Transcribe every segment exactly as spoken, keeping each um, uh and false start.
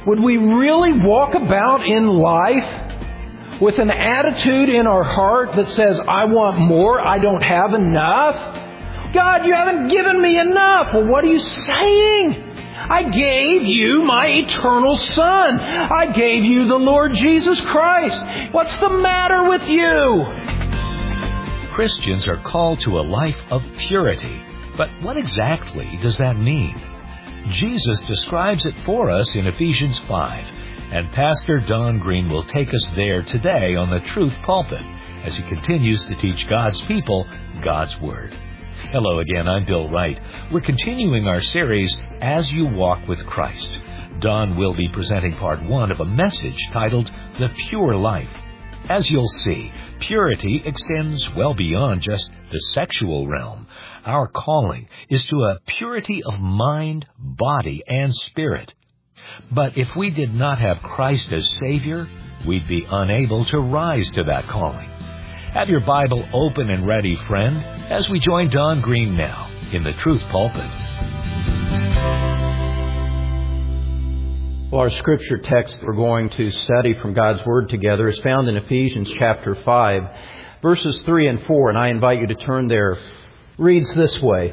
Would we really walk about in life with an attitude in our heart that says, I want more, I don't have enough? God, you haven't given me enough. Well, what are you saying? I gave you my eternal Son. I gave you the Lord Jesus Christ. What's the matter with you? Christians are called to a life of purity. But what exactly does that mean? Jesus describes it for us in Ephesians five, and Pastor Don Green will take us there today on the Truth Pulpit as he continues to teach God's people God's Word. Hello again, I'm Bill Wright. We're continuing our series, As You Walk with Christ. Don will be presenting part one of a message titled, The Pure Life. As you'll see, purity extends well beyond just the sexual realm. Our calling is to a purity of mind, body, and spirit. But if we did not have Christ as Savior, we'd be unable to rise to that calling. Have your Bible open and ready, friend, as we join Don Green now in the Truth Pulpit. Well, our scripture text we're going to study from God's Word together is found in Ephesians chapter five, verses three and four, and I invite you to turn there. It reads this way.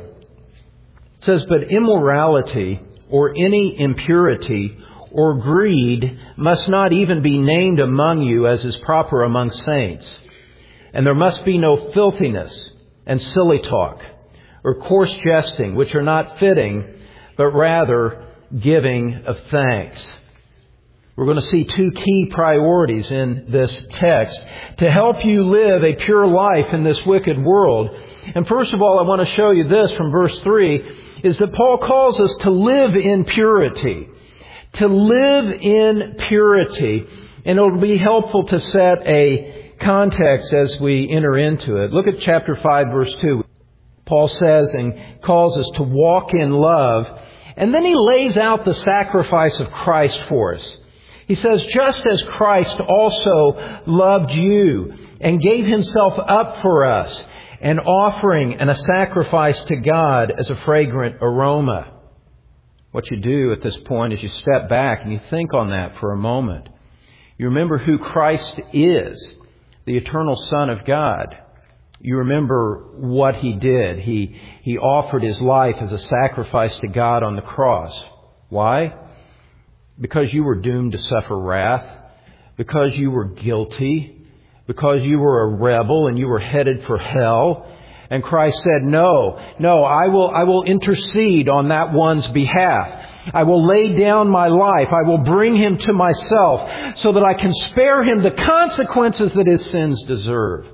It says, But immorality or any impurity or greed must not even be named among you as is proper among saints. And there must be no filthiness and silly talk or coarse jesting, which are not fitting, but rather giving of thanks. We're going to see two key priorities in this text to help you live a pure life in this wicked world. And first of all, I want to show you this from verse three, is that Paul calls us to live in purity. To live in purity. And it'll be helpful to set a context as we enter into it. Look at chapter five, verse two. Paul says and calls us to walk in love. And then he lays out the sacrifice of Christ for us. He says, just as Christ also loved you and gave Himself up for us, an offering and a sacrifice to God as a fragrant aroma. What you do at this point is you step back and you think on that for a moment. You remember who Christ is, the eternal Son of God. You remember what He did. He, he offered His life as a sacrifice to God on the cross. Why? Because you were doomed to suffer wrath. Because you were guilty. Because you were a rebel and you were headed for hell. And Christ said, no, no, I will, I will intercede on that one's behalf. I will lay down my life. I will bring him to myself so that I can spare him the consequences that his sins deserve.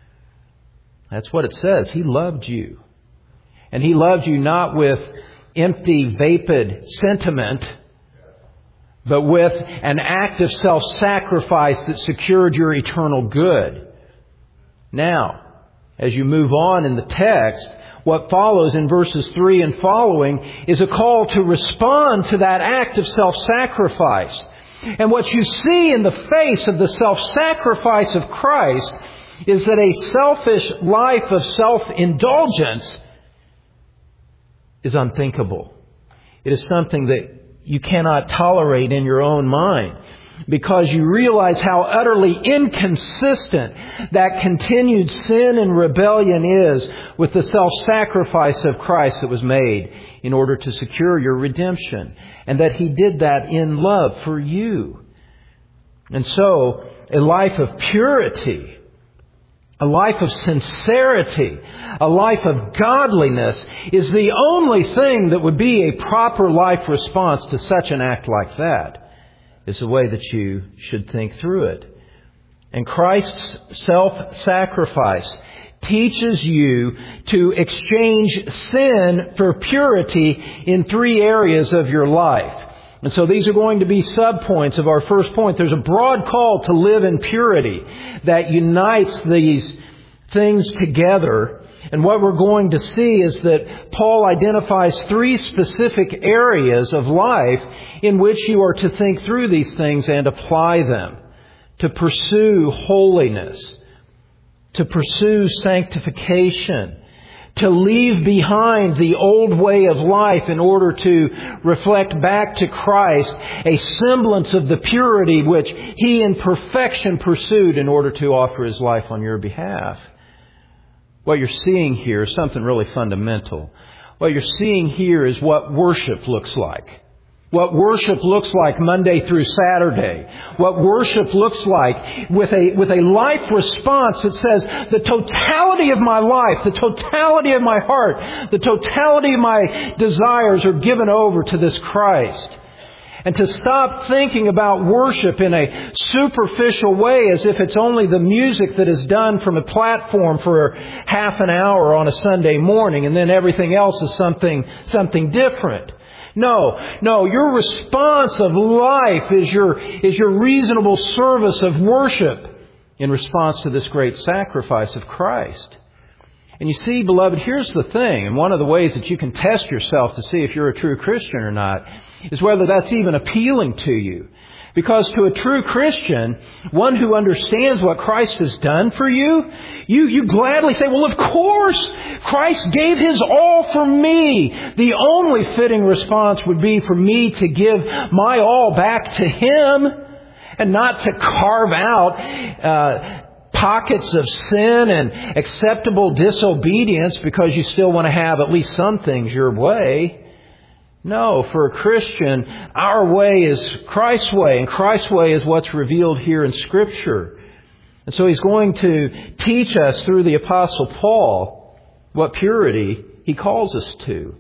That's what it says. He loved you. And He loved you not with empty, vapid sentiment, but with an act of self-sacrifice that secured your eternal good. Now, as you move on in the text, what follows in verses three and following is a call to respond to that act of self-sacrifice. And what you see in the face of the self-sacrifice of Christ is that a selfish life of self-indulgence is unthinkable. It is something that you cannot tolerate in your own mind because you realize how utterly inconsistent that continued sin and rebellion is with the self-sacrifice of Christ that was made in order to secure your redemption, and that He did that in love for you. And so, a life of purity, a life of sincerity, a life of godliness is the only thing that would be a proper life response to such an act like that. It's the way that you should think through it. And Christ's self-sacrifice teaches you to exchange sin for purity in three areas of your life. And so these are going to be subpoints of our first point. There's a broad call to live in purity that unites these things together. And what we're going to see is that Paul identifies three specific areas of life in which you are to think through these things and apply them. To pursue holiness. To pursue sanctification. to leave behind the old way of life in order to reflect back to Christ a semblance of the purity which He in perfection pursued in order to offer His life on your behalf. What you're seeing here is something really fundamental. What you're seeing here is what worship looks like. What worship looks like Monday through Saturday. What worship looks like with a, with a life response that says the totality of my life, the totality of my heart, the totality of my desires are given over to this Christ. And to stop thinking about worship in a superficial way as if it's only the music that is done from a platform for half an hour on a Sunday morning and then everything else is something, something different. No, no, your response of life is your, is your reasonable service of worship in response to this great sacrifice of Christ. And you see, beloved, here's the thing, and one of the ways that you can test yourself to see if you're a true Christian or not is whether that's even appealing to you. Because to a true Christian, one who understands what Christ has done for you, you, you gladly say, well, of course, Christ gave His all for me. The only fitting response would be for me to give my all back to Him and not to carve out uh, pockets of sin and acceptable disobedience because you still want to have at least some things your way. No, for a Christian, our way is Christ's way, and Christ's way is what's revealed here in Scripture. And so He's going to teach us through the Apostle Paul what purity He calls us to.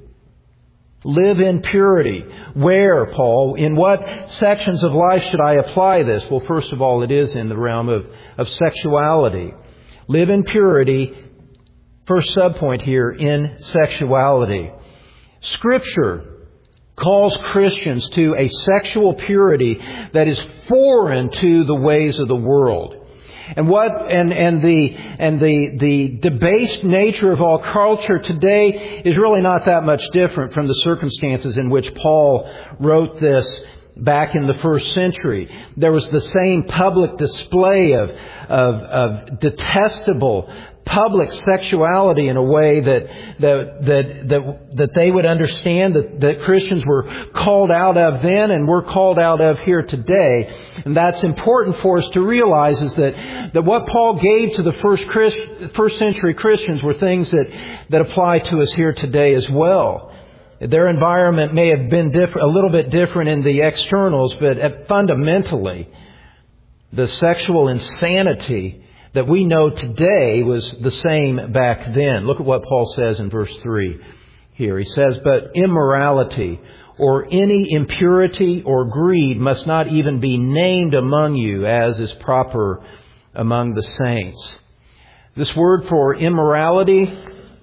Live in purity. Where, Paul? In what sections of life should I apply this? Well, first of all, it is in the realm of, of sexuality. Live in purity. First subpoint here, in sexuality. Scripture calls Christians to a sexual purity that is foreign to the ways of the world. And what and and the and the the debased nature of all culture today is really not that much different from the circumstances in which Paul wrote this back in the first century. There was the same public display of of, of detestable public sexuality in a way that that that that, that they would understand that, that Christians were called out of then and we're called out of here today. And that's important for us to realize is that, that what Paul gave to the first Christ, first century Christians were things that, that apply to us here today as well. Their environment may have been different, a little bit different in the externals, but fundamentally the sexual insanity that we know today was the same back then. Look at what Paul says in verse three here. He says, but immorality or any impurity or greed must not even be named among you as is proper among the saints. This word for immorality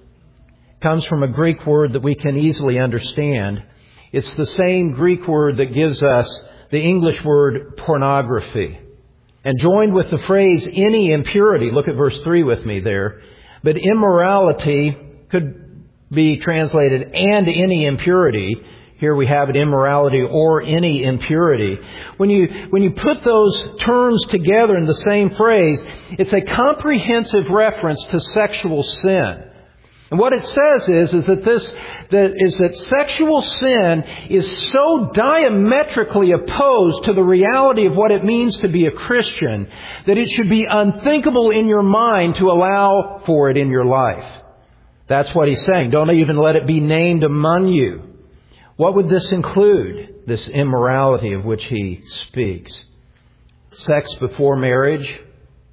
comes from a Greek word that we can easily understand. It's the same Greek word that gives us the English word pornography. And joined with the phrase, any impurity, look at verse three with me there. But immorality could be translated, and any impurity. Here we have it, immorality or any impurity. When you, when you put those terms together in the same phrase, it's a comprehensive reference to sexual sin. And what it says is, is that this, that is that sexual sin is so diametrically opposed to the reality of what it means to be a Christian that it should be unthinkable in your mind to allow for it in your life. That's what he's saying. Don't even let it be named among you. What would this include? This immorality of which he speaks. Sex before marriage,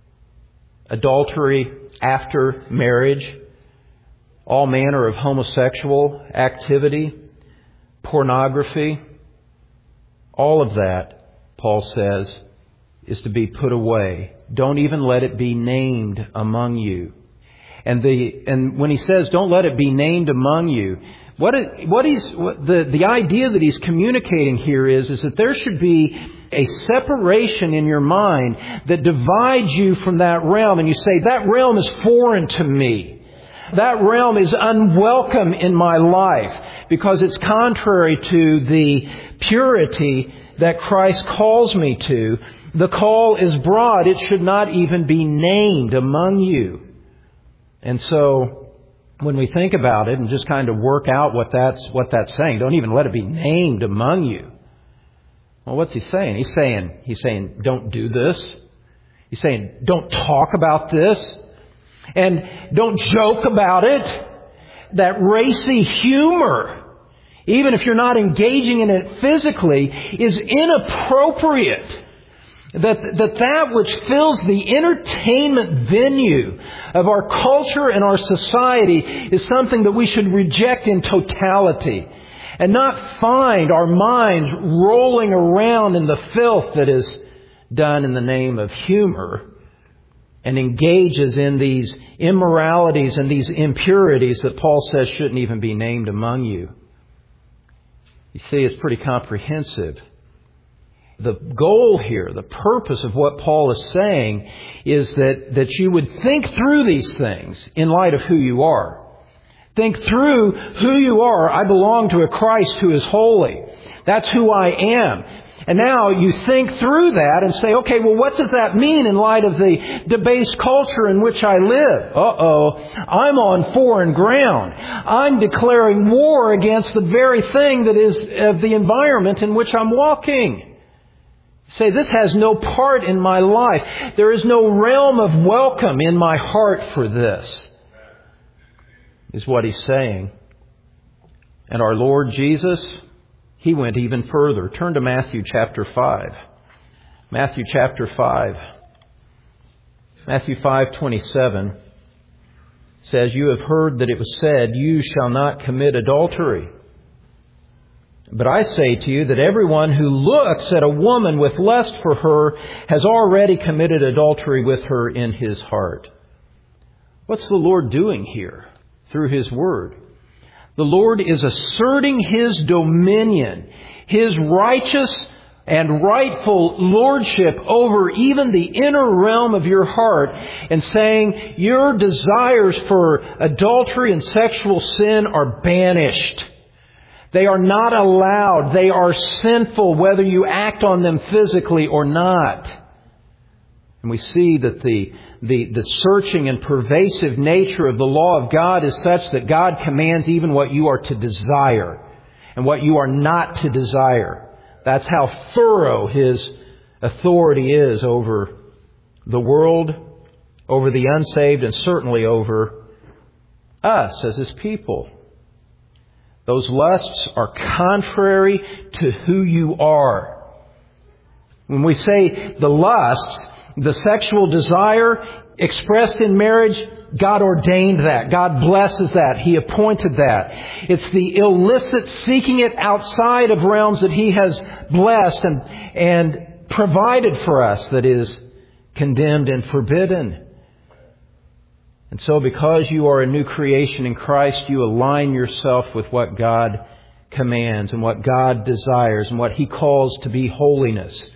adultery after marriage, all manner of homosexual activity, pornography, all of that, Paul says, is to be put away. Don't even let it be named among you. And the and when he says, don't let it be named among you, what it, what he's what the the idea that he's communicating here is is that there should be a separation in your mind that divides you from that realm, and you say that realm is foreign to me. That realm is unwelcome in my life because it's contrary to the purity that Christ calls me to. The call is broad. It should not even be named among you. And so when we think about it and just kind of work out what that's what that's saying, don't even let it be named among you. Well, what's he saying? He's saying, he's saying, don't do this. He's saying, don't talk about this. And don't joke about it. That racy humor, even if you're not engaging in it physically, is inappropriate. That, that that which fills the entertainment venue of our culture and our society is something that we should reject in totality and not find our minds rolling around in the filth that is done in the name of humor and engages in these immoralities and these impurities that Paul says shouldn't even be named among you. You see, it's pretty comprehensive. The goal here, the purpose of what Paul is saying is that, that you would think through these things in light of who you are. Think through who you are. I belong to a Christ who is holy. That's who I am. And now you think through that and say, okay, well, what does that mean in light of the debased culture in which I live? Uh-oh, I'm on foreign ground. I'm declaring war against the very thing that is of the environment in which I'm walking. Say, this has no part in my life. There is no realm of welcome in my heart for this, is what he's saying. And our Lord Jesus, He went even further. Turn to Matthew chapter five. Matthew chapter five. Matthew five twenty-seven says, you have heard that it was said, you shall not commit adultery. But I say to you that everyone who looks at a woman with lust for her has already committed adultery with her in his heart. What's the Lord doing here through His Word? The Lord is asserting His dominion, His righteous and rightful lordship over even the inner realm of your heart, and saying your desires for adultery and sexual sin are banished. They are not allowed. They are sinful whether you act on them physically or not. And we see that the, the, the searching and pervasive nature of the law of God is such that God commands even what you are to desire and what you are not to desire. That's how thorough His authority is over the world, over the unsaved, and certainly over us as His people. Those lusts are contrary to who you are. When we say the lusts, the sexual desire expressed in marriage, God ordained that. God blesses that. He appointed that. It's the illicit seeking it outside of realms that He has blessed and, and provided for us that is condemned and forbidden. And so because you are a new creation in Christ, you align yourself with what God commands and what God desires and what He calls to be holiness.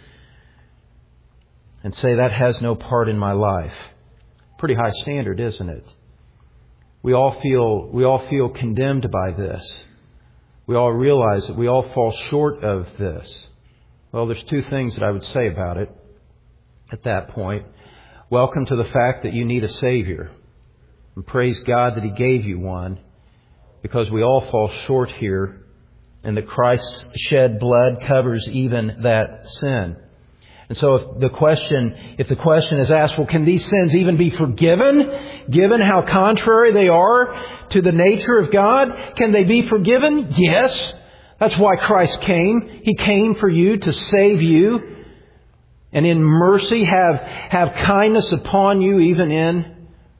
And say, that has no part in my life. Pretty high standard, isn't it? We all feel, we all feel condemned by this. We all realize that we all fall short of this. Well, there's two things that I would say about it at that point. Welcome to the fact that you need a Savior. And praise God that He gave you one, because we all fall short here, and that Christ's shed blood covers even that sin. And so if the question, if the question is asked, well, can these sins even be forgiven, given how contrary they are to the nature of God? Can they be forgiven? Yes. That's why Christ came. He came for you to save you, and in mercy have, have kindness upon you, even in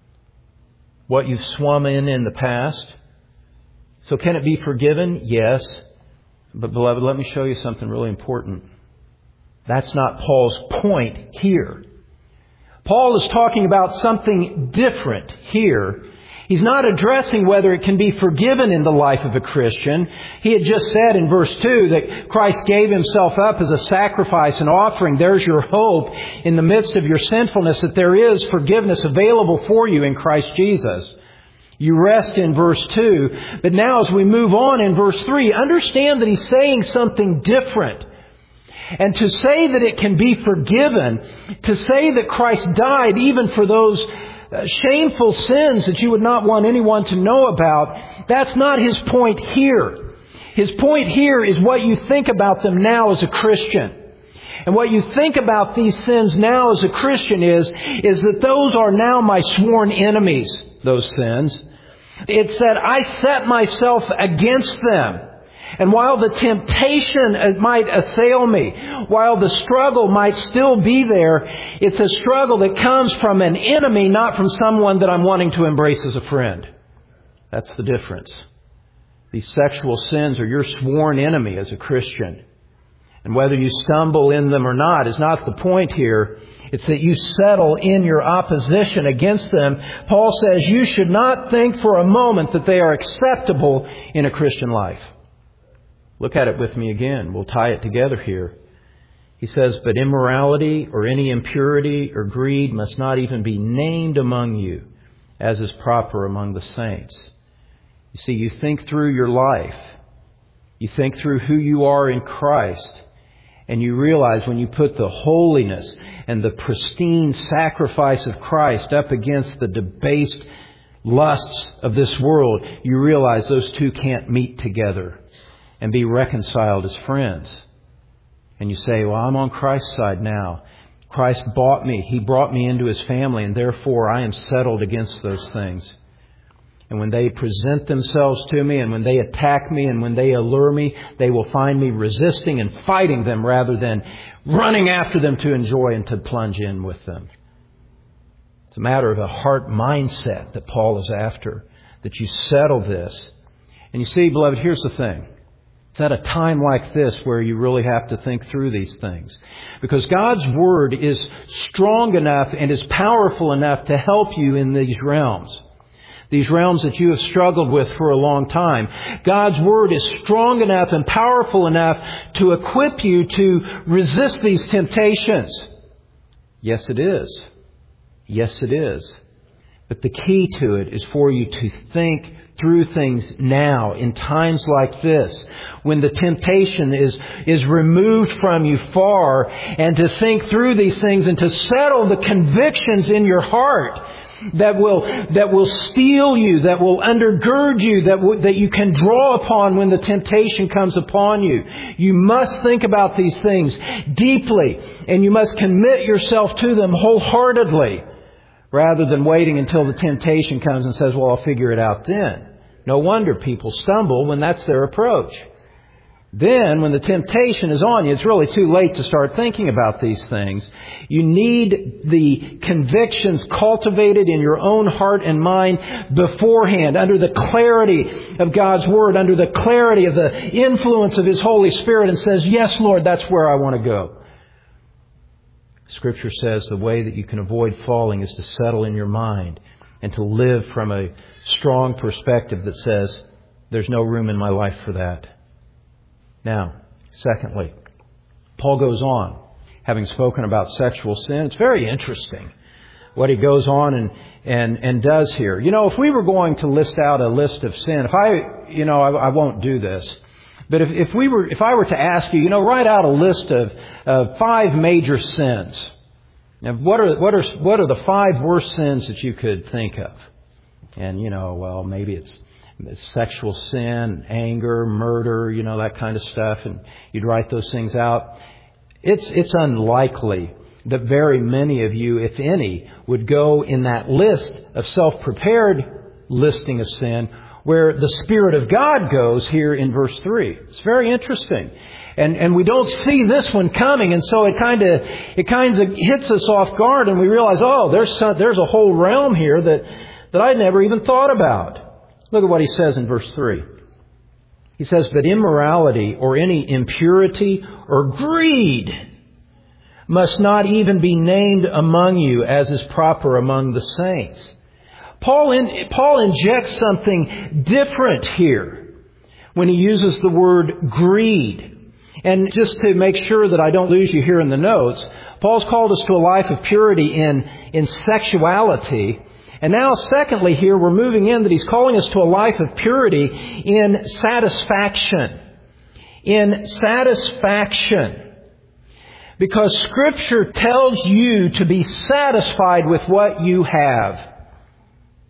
what you've swum in in the past. So can it be forgiven? Yes. But beloved, let me show you something really important. That's not Paul's point here. Paul is talking about something different here. He's not addressing whether it can be forgiven in the life of a Christian. He had just said in verse two that Christ gave Himself up as a sacrifice and offering. There's your hope in the midst of your sinfulness, that there is forgiveness available for you in Christ Jesus. You rest in verse two. But now as we move on in verse three, understand that he's saying something different. And to say that it can be forgiven, to say that Christ died even for those uh, shameful sins that you would not want anyone to know about. That's not his point here. His point here is what you think about them now as a Christian. And what you think about these sins now as a Christian is, is that those are now my sworn enemies, those sins. It said, I set myself against them. And while the temptation might assail me, while the struggle might still be there, it's a struggle that comes from an enemy, not from someone that I'm wanting to embrace as a friend. That's the difference. These sexual sins are your sworn enemy as a Christian. And whether you stumble in them or not is not the point here. It's that you settle in your opposition against them. Paul says you should not think for a moment that they are acceptable in a Christian life. Look at it with me again. We'll tie it together here. He says, but immorality or any impurity or greed must not even be named among you, as is proper among the saints. You see, you think through your life. You think through who you are in Christ. And you realize when you put the holiness and the pristine sacrifice of Christ up against the debased lusts of this world, you realize those two can't meet together and be reconciled as friends. And you say, well, I'm on Christ's side now. Christ bought me. He brought me into His family, and therefore I am settled against those things. And when they present themselves to me, and when they attack me, and when they allure me, they will find me resisting and fighting them rather than running after them to enjoy and to plunge in with them. It's a matter of a heart mindset that Paul is after, that you settle this. And you see, beloved, here's the thing. It's at a time like this where you really have to think through these things. Because God's Word is strong enough and is powerful enough to help you in these realms. These realms that you have struggled with for a long time. God's Word is strong enough and powerful enough to equip you to resist these temptations. Yes, it is. Yes, it is. But the key to it is for you to think through things now, in times like this, when the temptation is, is removed from you far, and to think through these things and to settle the convictions in your heart that will, that will steel you, that will undergird you, that w- that you can draw upon when the temptation comes upon you. You must think about these things deeply, and you must commit yourself to them wholeheartedly, rather than waiting until the temptation comes and says, well, I'll figure it out then. No wonder people stumble when that's their approach. Then, when the temptation is on you, it's really too late to start thinking about these things. You need the convictions cultivated in your own heart and mind beforehand, under the clarity of God's Word, under the clarity of the influence of His Holy Spirit, and says, yes, Lord, that's where I want to go. Scripture says the way that you can avoid falling is to settle in your mind and to live from a strong perspective that says, there's no room in my life for that. Now, secondly, Paul goes on, having spoken about sexual sin. It's very interesting what he goes on and, and, and does here. You know, if we were going to list out a list of sin, if I, you know, I, I won't do this, but if, if we were, if I were to ask you, you know, write out a list of, of five major sins. Now, what are, what are, what are the five worst sins that you could think of? And, you know, well, maybe it's sexual sin, anger, murder, you know, that kind of stuff. And you'd write those things out. It's, it's unlikely that very many of you, if any, would go in that list of self-prepared listing of sin where the Spirit of God goes here in verse three. It's very interesting. And, and we don't see this one coming. And so it kind of, it kind of hits us off guard, and we realize, oh, there's some, there's a whole realm here that, that I'd never even thought about. Look at what he says in verse three. He says, but immorality or any impurity or greed must not even be named among you, as is proper among the saints. Paul, in, Paul injects something different here when he uses the word greed. And just to make sure that I don't lose you here in the notes, Paul's called us to a life of purity in, in sexuality. And now, secondly, here we're moving in that he's calling us to a life of purity in satisfaction. In satisfaction. Because Scripture tells you to be satisfied with what you have.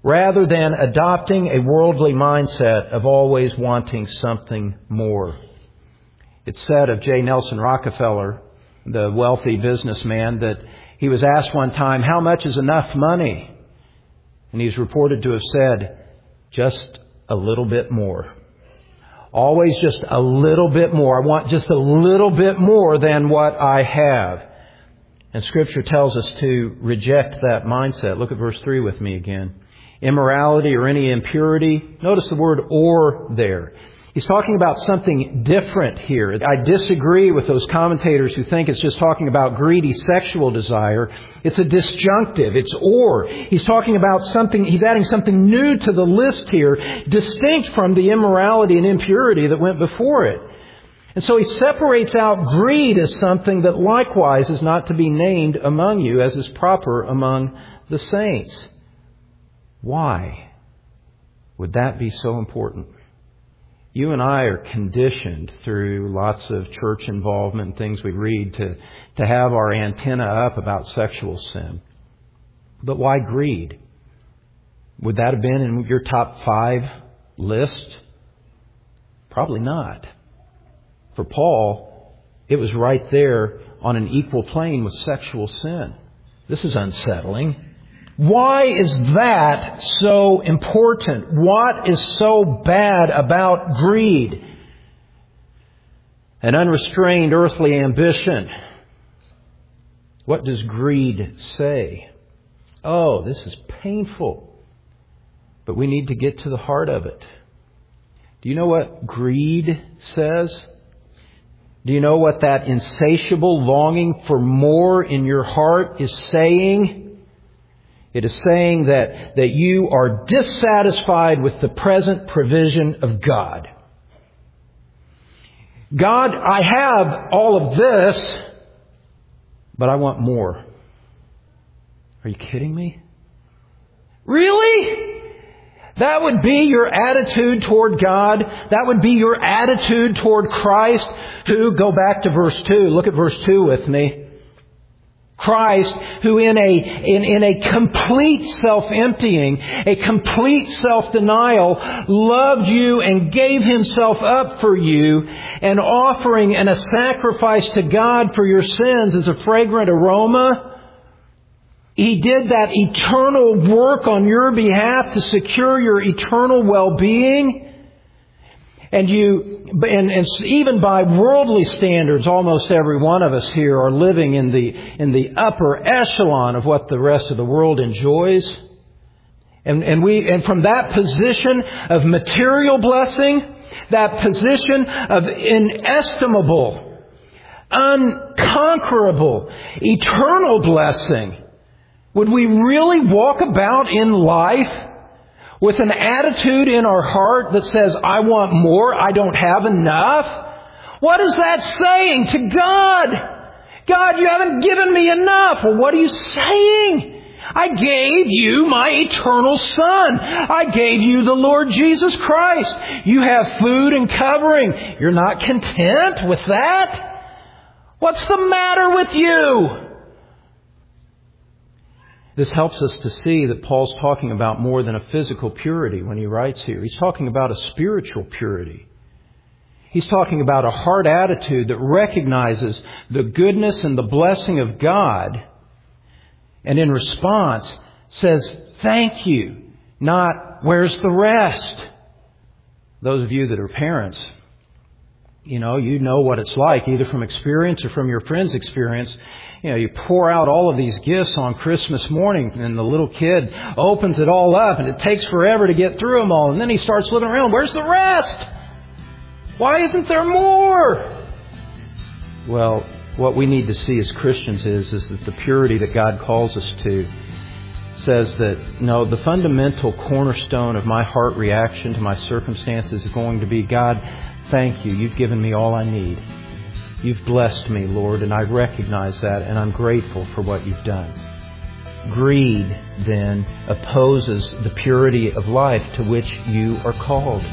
rather than adopting a worldly mindset of always wanting something more. It's said of J. Nelson Rockefeller, the wealthy businessman, that he was asked one time, how much is enough money? And he's reported to have said, just a little bit more. Always just a little bit more. I want just a little bit more than what I have. And Scripture tells us to reject that mindset. Look at verse three with me again. Immorality or any impurity. Notice the word or there. He's talking about something different here. I disagree with those commentators who think it's just talking about greedy sexual desire. It's a disjunctive. It's or. He's talking about something, he's adding something new to the list here, distinct from the immorality and impurity that went before it. And so he separates out greed as something that likewise is not to be named among you, as is proper among the saints. Why would that be so important? You and I are conditioned through lots of church involvement and things we read to, to have our antenna up about sexual sin. But why greed? Would that have been in your top five list? Probably not. For Paul, it was right there on an equal plane with sexual sin. This is unsettling. Why is that so important? What is so bad about greed? An unrestrained earthly ambition. What does greed say? Oh, this is painful. But we need to get to the heart of it. Do you know what greed says? Do you know what that insatiable longing for more in your heart is saying? It is saying that, that you are dissatisfied with the present provision of God. God, I have all of this, but I want more. Are you kidding me? Really? That would be your attitude toward God. That would be your attitude toward Christ, who, go back to verse two. Look at verse two with me. Christ, who in a, in, in a complete self-emptying, a complete self-denial, loved you and gave Himself up for you, and offering and a sacrifice to God for your sins as a fragrant aroma. He did that eternal work on your behalf to secure your eternal well-being. And you, and, and even by worldly standards, almost every one of us here are living in the, in the upper echelon of what the rest of the world enjoys. And, and we, and from that position of material blessing, that position of inestimable, unconquerable, eternal blessing, would we really walk about in life with an attitude in our heart that says, I want more, I don't have enough? What is that saying to God? God, you haven't given me enough. Well, what are you saying? I gave you my eternal Son. I gave you the Lord Jesus Christ. You have food and covering. You're not content with that? What's the matter with you? This helps us to see that Paul's talking about more than a physical purity when he writes here. He's talking about a spiritual purity. He's talking about a heart attitude that recognizes the goodness and the blessing of God, and in response says, thank you, not where's the rest? Those of you that are parents, you know, you know what it's like, either from experience or from your friend's experience. You know, you pour out all of these gifts on Christmas morning, and the little kid opens it all up, and it takes forever to get through them all. And then he starts looking around. Where's the rest? Why isn't there more? Well, what we need to see as Christians is, is that the purity that God calls us to says that, no, the fundamental cornerstone of my heart reaction to my circumstances is going to be, God, thank you. You've given me all I need. You've blessed me, Lord, and I recognize that, and I'm grateful for what you've done. Greed, then, opposes the purity of life to which you are called.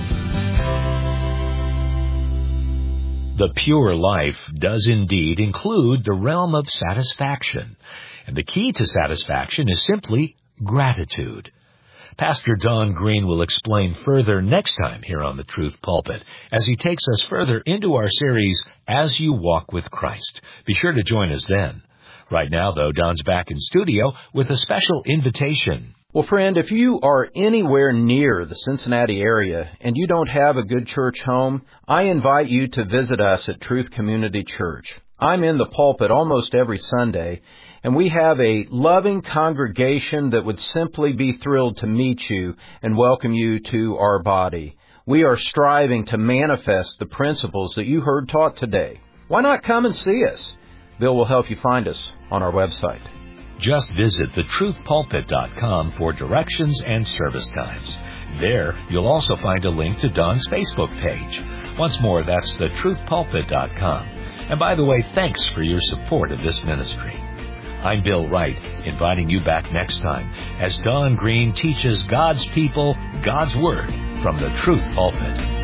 The pure life does indeed include the realm of satisfaction, and the key to satisfaction is simply gratitude. Pastor Don Green will explain further next time here on the Truth Pulpit as he takes us further into our series, As You Walk with Christ. Be sure to join us then. Right now, though, Don's back in studio with a special invitation. Well, friend, if you are anywhere near the Cincinnati area and you don't have a good church home, I invite you to visit us at Truth Community Church. I'm in the pulpit almost every Sunday, and we have a loving congregation that would simply be thrilled to meet you and welcome you to our body. We are striving to manifest the principles that you heard taught today. Why not come and see us? Bill will help you find us on our website. Just visit the truth pulpit dot com for directions and service times. There, you'll also find a link to Don's Facebook page. Once more, that's the truth pulpit dot com. And by the way, thanks for your support of this ministry. I'm Bill Wright, inviting you back next time as Don Green teaches God's people God's Word from the Truth Pulpit.